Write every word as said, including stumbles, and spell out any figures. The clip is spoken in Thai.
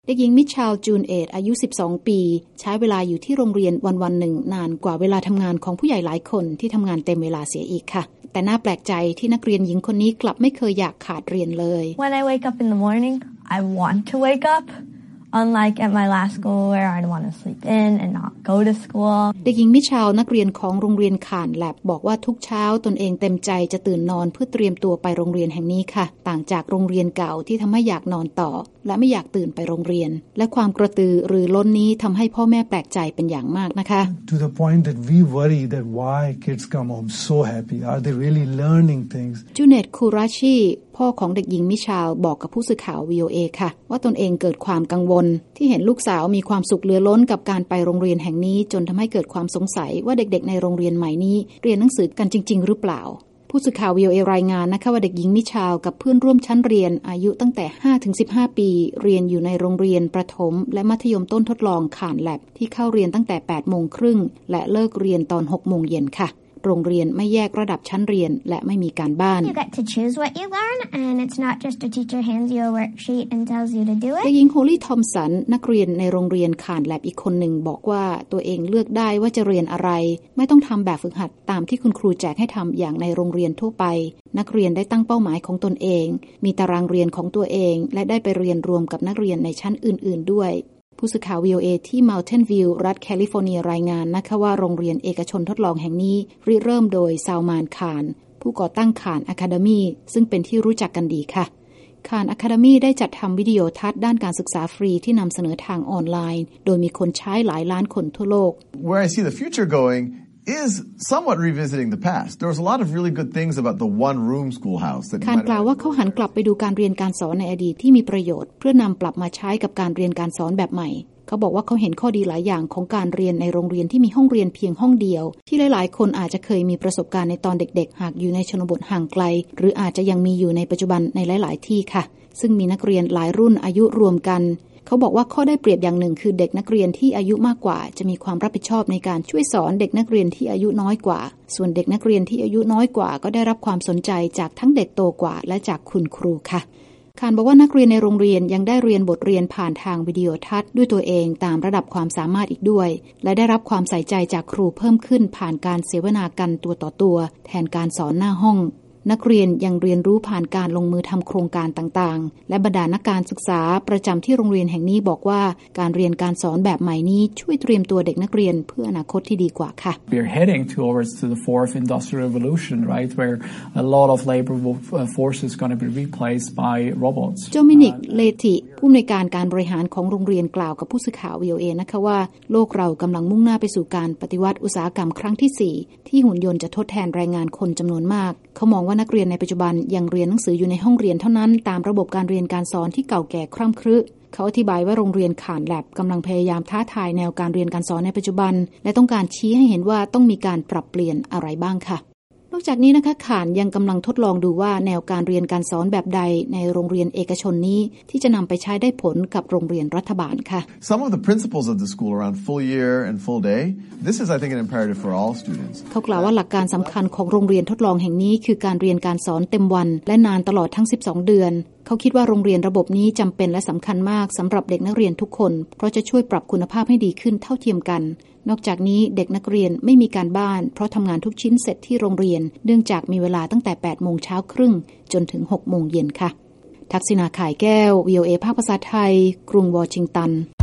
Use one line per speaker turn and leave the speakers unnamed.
เด็กหญิงมิชชัลจูนเอตอายุสิบสองปีใช้เวลาอยู่ที่โรงเรียนวันๆหนึ่งนานกว่าเวลาทำงานของผู้ใหญ่หลายคนที่ทำงานเต็มเวลาเสียอีกค่ะแต่น่าแปลกใจที่นักเรียนหญิงคนนี้กลับไม่เคยอยากขาดเรียนเลย
When I wake up in the morning, I want to wake up. Unlike at my last school where I'd want to sleep in and not go to school.
เด็กหญิงมิชชัลนักเรียนของโรงเรียนข่านแลบบอกว่าทุกเช้าตนเองเต็มใจจะตื่นนอนเพื่อเตรียมตัวไปโรงเรียนแห่งนี้ค่ะต่างจากโรงเรียนเก่าที่ทำให้อยากนอนต่อและไม่อยากตื่นไปโรงเรียนและความกระตือรือร้นนี้ทำให้พ่อแม่แปลกใจเป็นอย่างมากนะคะ
To the point that we worry that why kids come home so happy. Are they really learning things?
จูเนตคูราชิพ่อของเด็กหญิงมิชชัลบอกกับผู้สื่อข่าว วี โอ เอ ค่ะว่าตนเองเกิดความกังวลที่เห็นลูกสาวมีความสุขเหลือล้นกับการไปโรงเรียนแห่งนี้จนทำให้เกิดความสงสัยว่าเด็กๆในโรงเรียนใหม่นี้เรียนหนังสือกันจริงๆหรือเปล่าผู้สื่อข่าว วี โอ เอ รายงานนะคะว่าเด็กหญิงมิชชัลกับเพื่อนร่วมชั้นเรียนอายุตั้งแต่ ห้าถึงสิบห้า ปีเรียนอยู่ในโรงเรียนประถมและมัธยมต้นทดลองข่านแลบที่เข้าเรียนตั้งแต่ แปดโมงครึ่งและเลิกเรียนตอน หกโมงเย็นค่ะโรงเรียนไม่แยกระดับชั้นเรียนและไม่มีการบ้าน
You get to choose what you learn and it's not just a teacher hands you a worksheet and tells you to do it
เด็กหญิงโฮลี่ทอมสันนักเรียนในโรงเรียนข่านแลบอีกคนหนึ่งบอกว่าตัวเองเลือกได้ว่าจะเรียนอะไรไม่ต้องทำแบบฝึกหัดตามที่คุณครูแจกให้ทำอย่างในโรงเรียนทั่วไปนักเรียนได้ตั้งเป้าหมายของตนเองมีตารางเรียนของตัวเองและได้ไปเรียนรวมกับนักเรียนในชั้นอื่นๆด้วยผู้สื่อข่าว วี โอ เอ ที่ Mountain View รัฐแคลิฟอร์เนียรายงานนะคะว่าโรงเรียนเอกชนทดลองแห่งนี้ริเริ่มโดยซาวมานคานผู้ก่อตั้งคานอะคาเดมีซึ่งเป็นที่รู้จักกันดีค่ะคานอะคาเดมีได้จัดทำวิดีโอทัศน์ด้านการศึกษาฟรีที่นำเสนอทางออนไลน์โดยมีคนใช้หลายล้านคนทั่วโลก
Where I see the future going is somewhat revisiting the past. There was a lot of really good things about the one-room schoolhouse.
การกล่าวว่าเขาหันกลับไปดูการเรียนการสอนในอดีตที่มีประโยชน์เพื่อนำปรับมาใช้กับการเรียนการสอนแบบใหม่เขาบอกว่าเขาเห็นข้อดีหลายอย่างของการเรียนในโรงเรียนที่มีห้องเรียนเพียงห้องเดียวที่หลายๆคนอาจจะเคยมีประสบการณ์ในตอนเด็กๆหากอยู่ในชนบทห่างไกลหรืออาจจะยังมีอยู่ในปัจจุบันในหลายๆที่ค่ะซึ่งมีนักเรียนหลายรุ่นอายุรวมกันเขาบอกว่าข้อได้เปรียบอย่างหนึ่งคือเด็กนักเรียนที่อายุมากกว่าจะมีความรับผิดชอบในการช่วยสอนเด็กนักเรียนที่อายุน้อยกว่าส่วนเด็กนักเรียนที่อายุน้อยกว่าก็ได้รับความสนใจจากทั้งเด็กโตกว่าและจากคุณครูค่ะคานบอกว่านักเรียนในโรงเรียนยังได้เรียนบทเรียนผ่านทางวิดีโอทัศน์ด้วยตัวเองตามระดับความสามารถอีกด้วยและได้รับความใส่ใจจากครูเพิ่มขึ้นผ่านการเสวนากันตัวต่อตัวแทนการสอนหน้าห้องนักเรียนยังเรียนรู้ผ่านการลงมือทำโครงการต่างๆและบรรดานักการศึกษาประจำที่โรงเรียนแห่งนี้บอกว่าการเรียนการสอนแบบใหม่นี้ช่วยเตรียมตัวเด็กนักเรียนเพื่ออนาคตที่ดีกว่าค่ะ
We're heading towards to the fourth industrial revolution, right, where a lot of labor force is going to be replaced by robots.
โจมินิกเลติผู้อำนวยการการบริหารของโรงเรียนกล่าวกับผู้สื่อข่าว วี โอ เอ นะคะว่าโลกเรากำลังมุ่งหน้าไปสู่การปฏิวัติอุตสาหกรรมครั้งที่สี่ที่หุ่นยนต์จะทดแทนแรงงานคนจำนวนมากเขามองว่านักเรียนในปัจจุบันยังเรียนหนังสืออยู่ในห้องเรียนเท่านั้นตามระบบการเรียนการสอนที่เก่าแก่คร่ำครึเขาอธิบายว่าโรงเรียนข่านแลบกำลังพยายามท้าทายแนวการเรียนการสอนในปัจจุบันและต้องการชี้ให้เห็นว่าต้องมีการปรับเปลี่ยนอะไรบ้างค่ะนอกจากนี้นะคะข่านยังกำลังทดลองดูว่าแนวการเรียนการสอนแบบใดในโรงเรียนเอกชนนี้ที่จะนำไปใช้ได้ผลกับโรงเรียนรัฐบาลค่ะ
Some of the principles of the school around full year and full day, this is I think an imperative for all students.
เขากล่าวว่าหลักการสำคัญของโรงเรียนทดลองแห่งนี้คือการเรียนการสอนเต็มวันและนานตลอดทั้งสิบสองเดือนเขาคิดว่าโรงเรียนระบบนี้จำเป็นและสำคัญมากสำหรับเด็กนักเรียนทุกคนเพราะจะช่วยปรับคุณภาพให้ดีขึ้นเท่าเทียมกันนอกจากนี้เด็กนักเรียนไม่มีการบ้านเพราะทำงานทุกชิ้นเสร็จที่โรงเรียนเนื่องจากมีเวลาตั้งแต่ แปดโมงเช้าครึ่งจนถึง หกโมงเย็นค่ะทักษิณา ข่ายแก้ว วี โอ เอ ภาคภาษาไทยกรุงวอชิงตัน